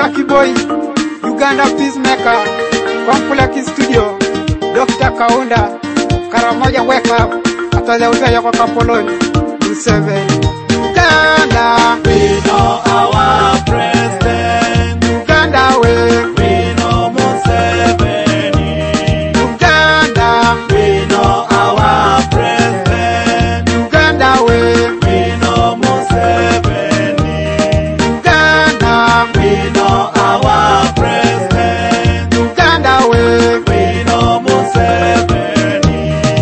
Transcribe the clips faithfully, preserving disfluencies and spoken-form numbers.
Lucky Boy, Uganda Peacemaker, Complex Studio, Doctor Kaunda, Karamoja Wake Up, Ataja Utaya kwa Kapoloni, Museveni. Uganda, We know our president. Uganda we, We know Museveni. Uganda, We know our president. Uganda we, We know Museveni. Uganda, We know our president. Uganda we, We know Museveni.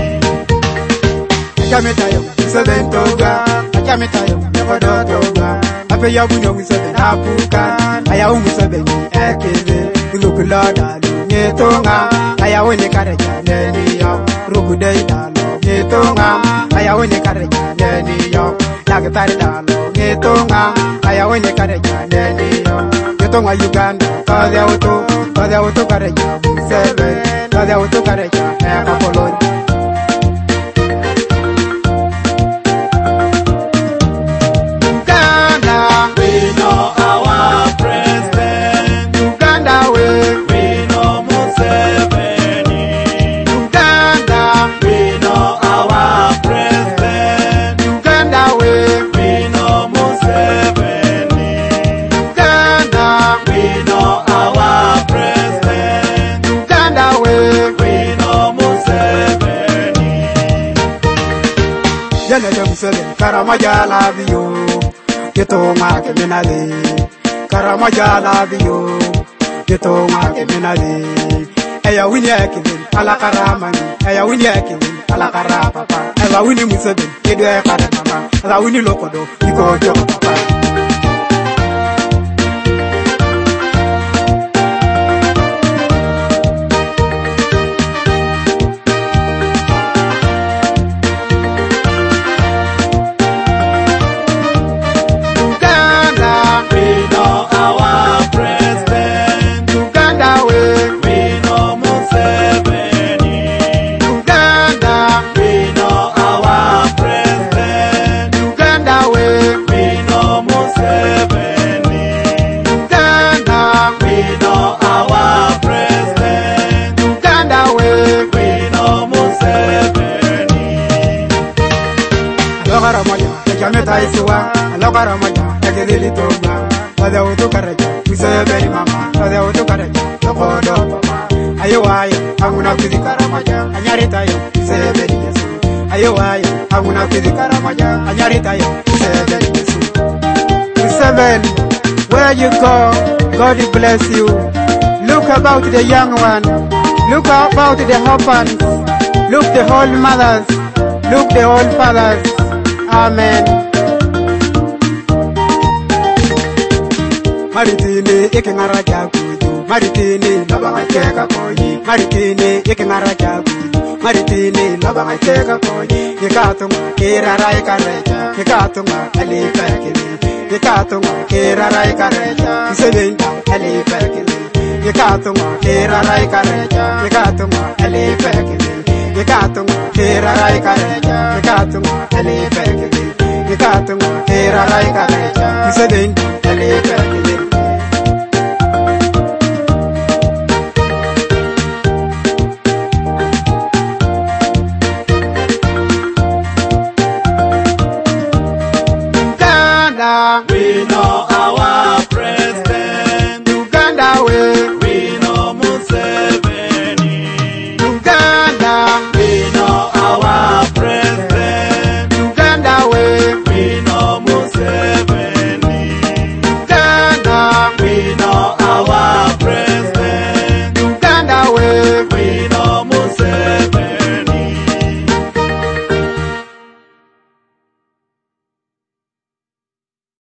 Achametayo, Museveni toga, Achametayo, Nekodo toga, Ape yabunyo Museveni apuka, Aya Museveni ekeze, Lukulada lunyetonga, Aya wene kareja neniyo, Rukudei dalo nyetonga, Aya wene kareja neniyo, Nakitari dalo nyetonga, Aya wene kareja neniyo, Nyetonga Uganda, kazi ya utu, kazi ya utu kareja Museveni, kazi ya utu kareja eka Poloni. We know our president. Uganda we, We know Museveni. Uganda, We know our president. Uganda we, We know Museveni. Uganda, We know our president. Uganda we. We know Museveni. Jenele Museveni, Karamoja love you. Yetonga ke minale, Karamoja love you. Yetonga ke minale. Eya wini ekilin, ala karamani. Eya wini ekilin, ala karapapa. Eya wini Museveni, edwe karamama. Eya wini lokodo, iko joko papa. We know our president. Uganda we, We know Museveni. Uganda, We know our president. Uganda we, We know Museveni. Uganda, We know our president. Uganda we. We know Museveni. Alogara moja, ejameta isiwa. Alogara moja, egelili toga. Wade utu kareja, Museveni mama. Wade utu kareja, tokodo papa. Ayo ayo, anguna kidi Karamoja. Anyarita yo, Museveni Yesu. Ayo ayo, anguna kidi Karamoja. Anyarita yo, Museveni Yesu. Museveni, where you go, God bless you. Look about the young one. Look about the orphans. Look the old mothers. Look the old fathers. Amen. Maritini ikingara jagudu, Maritini labanga cheka koyi, Maritini ikingara jagudu, Maritini labanga cheka koyi. Yikatunga kirara ikareja, yikatunga alifekini, yikatunga kirara ikareja, Museveni alifekini, yikatunga kirara ikareja, yikatunga alifekini, yikatunga kirara ikareja, yikatunga alifekini, yikatunga kirara ikareja, Museveni alifekini. Uganda, We know our